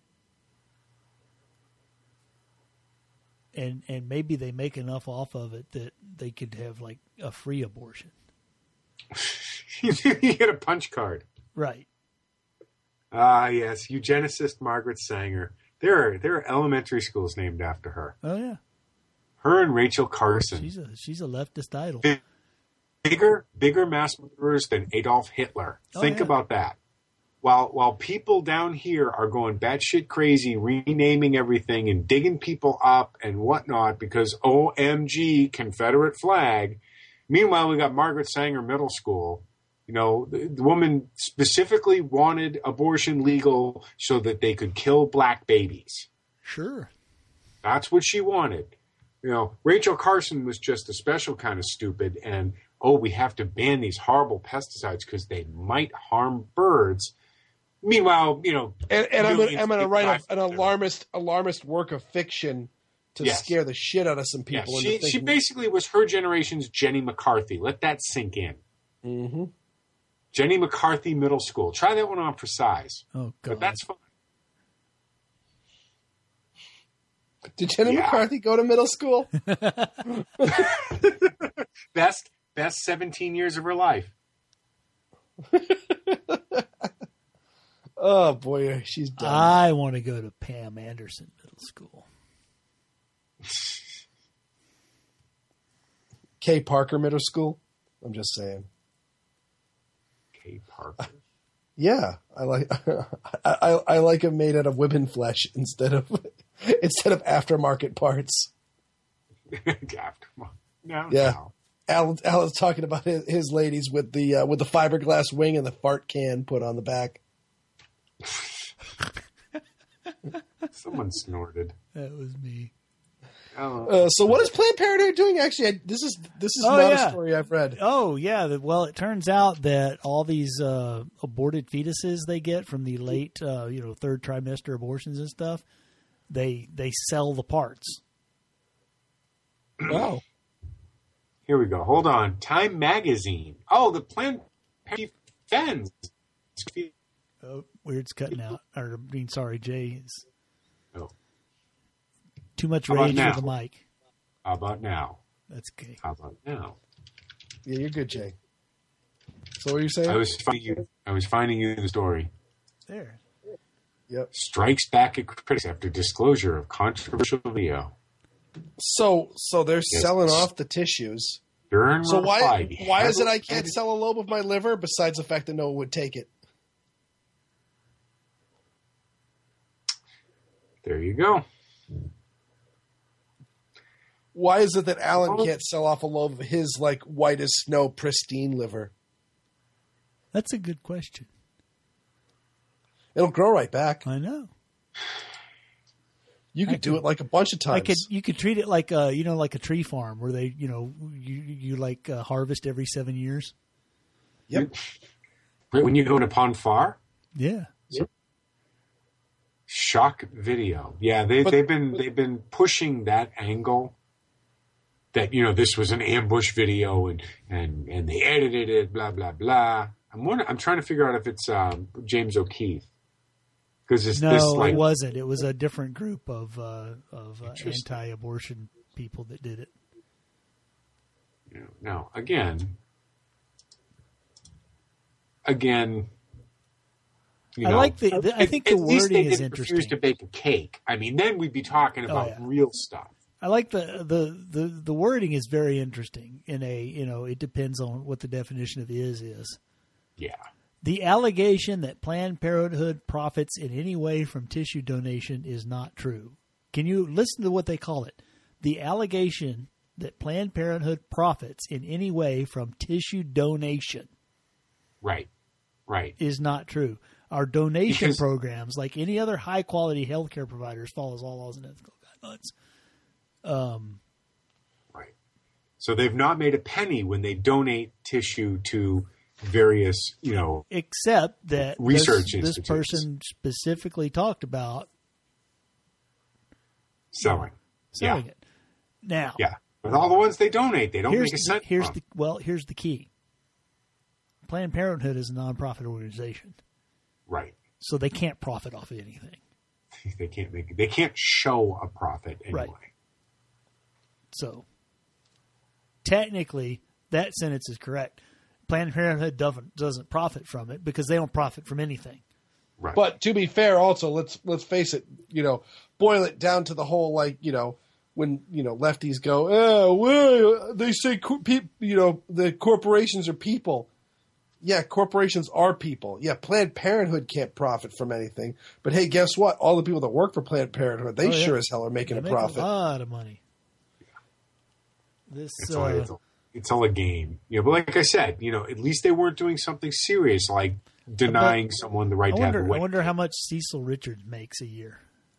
And maybe they make enough off of it that they could have a free abortion. You get a punch card. Right. Ah, yes, eugenicist Margaret Sanger. There are elementary schools named after her. Oh yeah. Her and Rachel Carson. She's a leftist idol. Bigger mass murderers than Adolf Hitler. Think about that. While people down here are going batshit crazy, renaming everything and digging people up and whatnot because OMG Confederate flag. Meanwhile, we got Margaret Sanger Middle School You know, the woman specifically wanted abortion legal so that they could kill black babies. Sure. That's what she wanted. You know, Rachel Carson was just a special kind of stupid, and we have to ban these horrible pesticides because they might harm birds. Meanwhile, you know, and I'm going to write an alarmist work of fiction to scare the shit out of some people. Yeah, she basically was her generation's Jenny McCarthy. Let that sink in. Mm-hmm. Jenny McCarthy Middle School. Try that one on for size. Oh, God. But that's fine. Did Jenny McCarthy go to middle school? Best 17 years of her life. Oh, boy, she's done. I want to go to Pam Anderson Middle School. K. Parker Middle School? I'm just saying. K. Parker? Yeah, I like I like them made out of women flesh instead of aftermarket parts. No. Alan's talking about his ladies with the fiberglass wing and the fart can put on the back. Someone snorted. That was me. So what is Planned Parenthood doing? Actually, this is not a story I've read. Oh yeah, well it turns out that all these aborted fetuses they get from the late third trimester abortions and stuff, they sell the parts. Wow. Here we go. Hold on. Time Magazine. Oh, the Planned Parenthood defends. Oh, Weird's cutting out. Jay is too much rage for the mic. How about now? That's okay. How about now? Yeah, you're good, Jay. So what are you saying? I was finding you the story. There. Yep. Strikes back at critics after disclosure of controversial video. So they're selling off the tissues. So why is it I can't sell a lobe of my liver besides the fact that no one would take it? There you go. Why is it that Alan can't sell off a lobe of his white as snow pristine liver? That's a good question. It'll grow right back. I know. You could do it a bunch of times. You could treat it like a tree farm where they you harvest every 7 years. Yep. When you go to Pond Far? Yeah. Yep. Shock video. Yeah, they've been pushing that angle that this was an ambush video and they edited it, blah blah blah. I'm trying to figure out if it's James O'Keefe. Because it wasn't. It was a different group of anti-abortion people that did it. Now, again. I like I think the wording is interesting. Refuse to bake a cake. I mean, then we'd be talking about real stuff. I like the wording is very interesting. It depends on what the definition of is. Yeah. The allegation that Planned Parenthood profits in any way from tissue donation is not true. Can you listen to what they call it? The allegation that Planned Parenthood profits in any way from tissue donation. Right. Is not true. Our donation programs, like any other high-quality healthcare providers, follows all laws and ethical guidelines. Right. So they've not made a penny when they donate tissue to various, except that research this person specifically talked about selling it. Now, but all the ones they donate, they don't make a cent. Here's the key. Planned Parenthood is a nonprofit organization, right? So they can't profit off of anything. They can't show a profit anyway. Right. So technically, that sentence is correct. Planned Parenthood doesn't profit from it because they don't profit from anything. Right. But to be fair, also let's face it. Boil it down to the whole when lefties go, they say the corporations are people. Yeah, corporations are people. Yeah, Planned Parenthood can't profit from anything. But hey, guess what? All the people that work for Planned Parenthood, sure as hell are making a profit. A lot of money. it's all a game. But like I said, at least they weren't doing something serious like denying someone the right to have a wedding. I wonder how much Cecil Richards makes a year.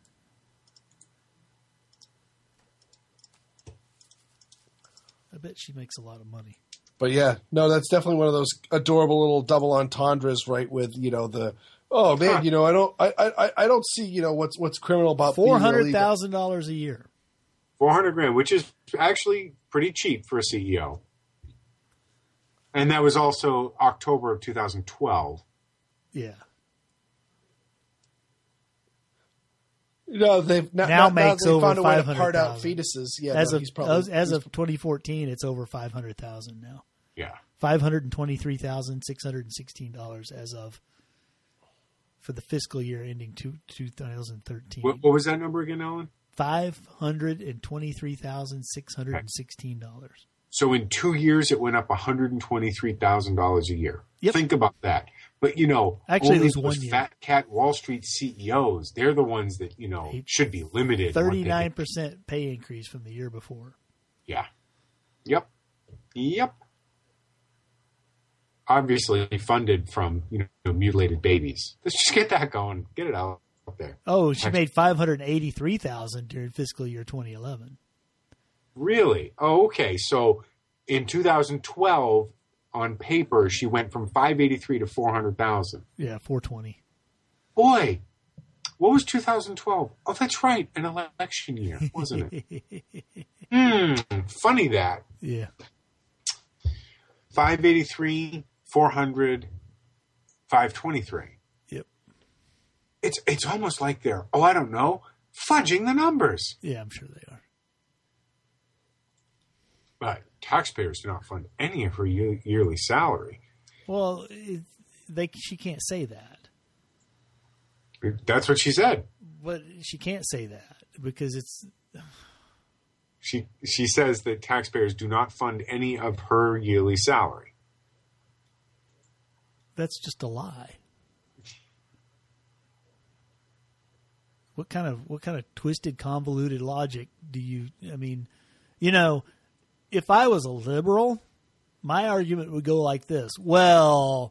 I bet she makes a lot of money. But yeah, no, that's definitely one of those adorable little double entendres, right? With the I don't see what's criminal about $400,000 a year. $400,000, which is actually pretty cheap for a CEO. And that was also October of 2012. Yeah. They've now makes over found a way to 500,000. part out fetuses. Yeah, as of 2014, it's over 500,000 now. Yeah, $523,616 as of for the fiscal year ending 2013. What was that number again, Alan? $523,616. So in 2 years, it went up $123,000 a year. Yep. Think about that. But actually, only it was 1 year. Fat Cat Wall Street CEOs, they're the ones that should be limited. 39% pay increase from the year before. Yeah. Yep. Obviously funded from mutilated babies. Let's just get that going. Get it out there. Oh, she made $583,000 during fiscal year 2011. Really? Oh, okay. So in 2012, on paper, she went from 583 to 400,000. Yeah, 420. Boy, what was 2012? Oh, that's right, an election year, wasn't it? Funny that. Yeah. 583, 400, 523. Yep. It's almost like they're, I don't know, fudging the numbers. Yeah, I'm sure they are. But taxpayers do not fund any of her yearly salary. Well, she can't say that. That's what she said. But she can't say that because it's... She says that taxpayers do not fund any of her yearly salary. That's just a lie. What kind of twisted, convoluted logic do you... I mean, if I was a liberal, my argument would go like this. Well,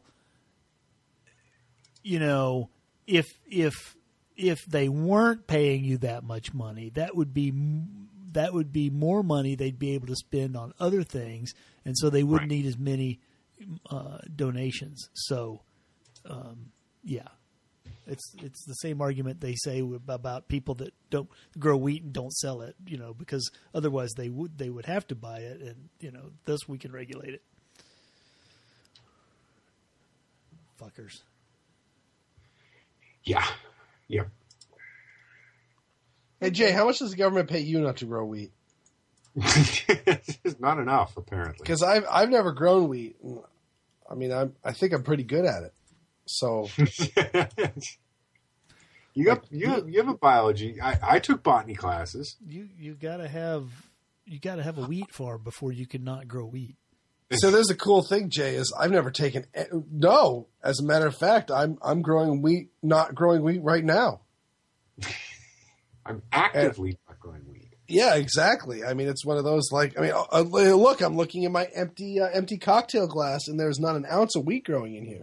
if they weren't paying you that much money, that would be more money they'd be able to spend on other things, and so they wouldn't need as many donations. So, yeah. It's the same argument they say about people that don't grow wheat and don't sell it, because otherwise they would have to buy it, and thus we can regulate it. Fuckers. Yeah. Yep. Hey Jay, how much does the government pay you not to grow wheat? It's not enough, apparently. Because I've never grown wheat. I mean, I think I'm pretty good at it. So you have a biology. I took botany classes. You gotta have a wheat farm before you can not grow wheat. So there's a cool thing, Jay, is I've never taken no. As a matter of fact, I'm growing wheat, not growing wheat right now. I'm actively not growing wheat. Yeah, exactly. I mean, it's one of those look, I'm looking at my empty cocktail glass, and there's not an ounce of wheat growing in here.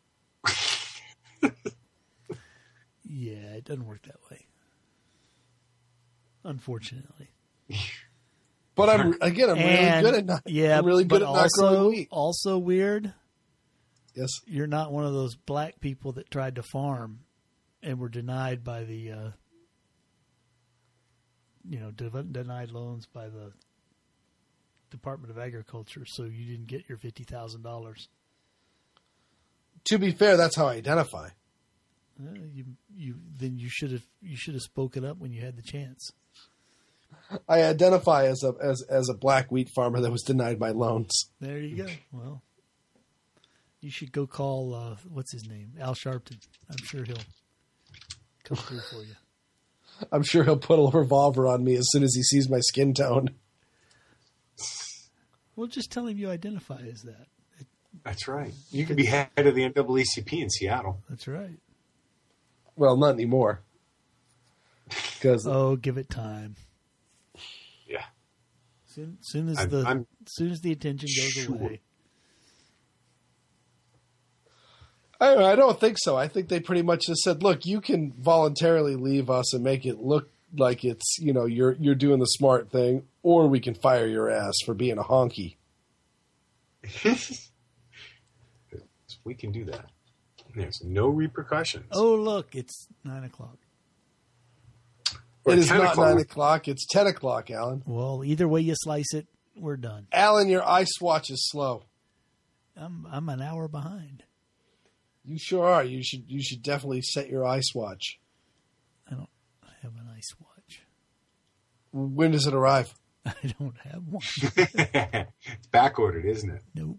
Yeah, it doesn't work that way. Unfortunately. But I'm really good at not. Yeah, I'm really good at not growing wheat. Also weird. Yes, you're not one of those black people that tried to farm and were denied by the, denied loans by the Department of Agriculture, so you didn't get your $50,000. To be fair, that's how I identify. You should have spoken up when you had the chance. I identify as a black wheat farmer that was denied my loans. There you go. Well, you should go call what's his name, Al Sharpton. I'm sure he'll come through for you. I'm sure he'll put a revolver on me as soon as he sees my skin tone. Well, just tell him you identify as that. That's right. You could be head of the NAACP in Seattle. That's right. Well, not anymore. Give it time. Yeah. Soon as the attention goes away. I don't think so. I think they pretty much just said, "Look, you can voluntarily leave us and make it look like it's you're doing the smart thing, or we can fire your ass for being a honky." We can do that. There's no repercussions. Oh, look, it's 9:00. It is not 9:00. It's 10:00, Alan. Well, either way you slice it, we're done. Alan, your ice watch is slow. I'm an hour behind. You sure are. You should definitely set your ice watch. I don't have an ice watch. When does it arrive? I don't have one. It's back-ordered, isn't it? Nope.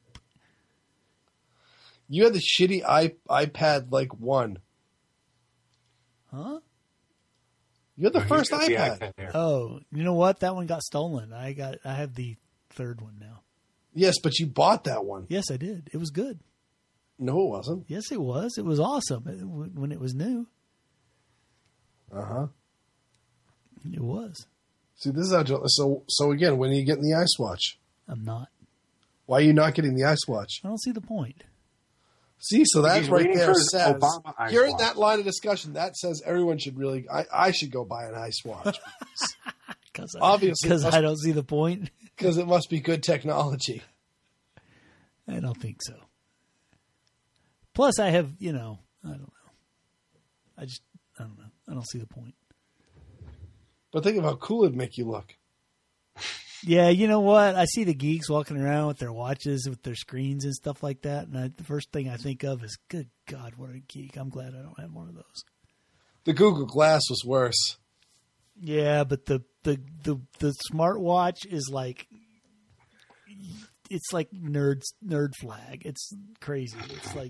You had the shitty iPad 1. Huh? You're the first iPad. Oh, you know what? That one got stolen. I have the third one now. Yes, but you bought that one. Yes, I did. It was good. No, it wasn't. Yes, it was. It was awesome when it was new. Uh-huh. It was. See, this is how. So again, when are you getting the ice watch? I'm not. Why are you not getting the ice watch? I don't see the point. See, so that's He's right waiting there for his says, Obama ice hearing watch. that line of discussion, that says everyone should really, I should go buy an ice watch. Obviously. Because I don't see the point. Because it must be good technology. I don't think so. Plus, I have, I don't know. I don't know. I don't see the point. But think of how cool it'd make you look. Yeah, you know what? I see the geeks walking around with their watches, with their screens and stuff like that, and the first thing I think of is, good God, what a geek. I'm glad I don't have one of those. The Google Glass was worse. Yeah, but the smartwatch is like, it's like nerd flag. It's crazy. It's like...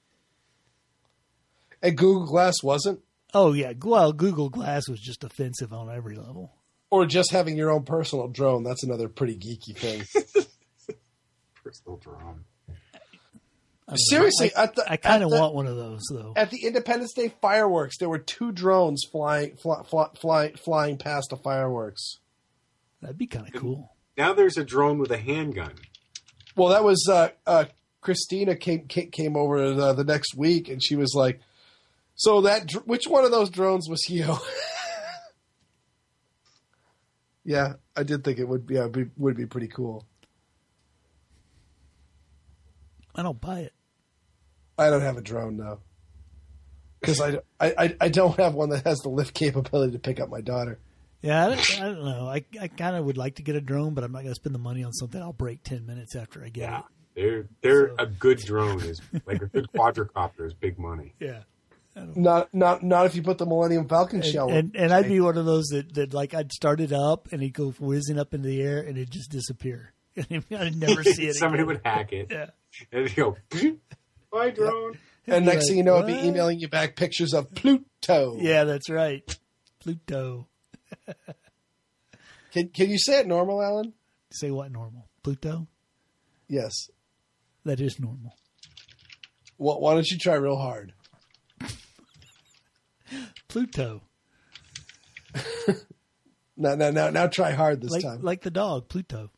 And Google Glass wasn't? Oh, yeah. Well, Google Glass was just offensive on every level. Or just having your own personal drone. That's another pretty geeky thing. Personal drone. Seriously, I kind of want one of those, though. At the Independence Day fireworks, there were 2 drones flying past the fireworks. That'd be kind of cool. Now there's a drone with a handgun. Well, that was Christina came over the next week, and she was like, "So which one of those drones was you?" Yeah, I did think it would be pretty cool. I don't buy it. I don't have a drone now because I don't have one that has the lift capability to pick up my daughter. Yeah, I don't know. I kind of would like to get a drone, but I'm not going to spend the money on something I'll break 10 minutes after I get it. They're a good drone is like a good quadricopter is big money. Yeah. Not if you put the Millennium Falcon shell. And I'd be one of those that like I'd start it up and it'd go whizzing up into the air and it'd just disappear. I'd never see it. Somebody again. would hack it. Yeah. And it'd go, bye drone. And next thing you know, I'd be What? emailing you back pictures of Pluto. Yeah, that's right. Pluto. Can you say it normal, Alan? Say what normal? Pluto? Yes. That is normal. Well, why don't you try real hard? Pluto. Now try hard this time. Like the dog, Pluto.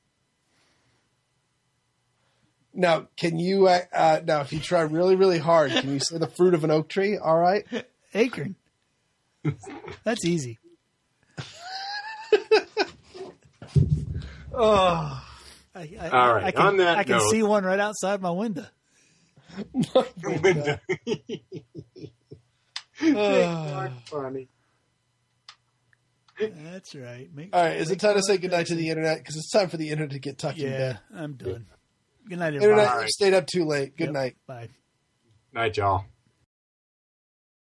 Now, can you? Now, if you try really, really hard, can you say the fruit of an oak tree? All right. Acorn. That's easy. Oh, All right. I can, On that I can note, see one right outside my window. funny. That's right. all right. Is it time to say goodnight to the internet? Because it's time for the internet to get tucked in Yeah, bed. I'm done. Good night, everybody. Internet, you stayed up too late. Good Yep. night. Bye. Night, y'all.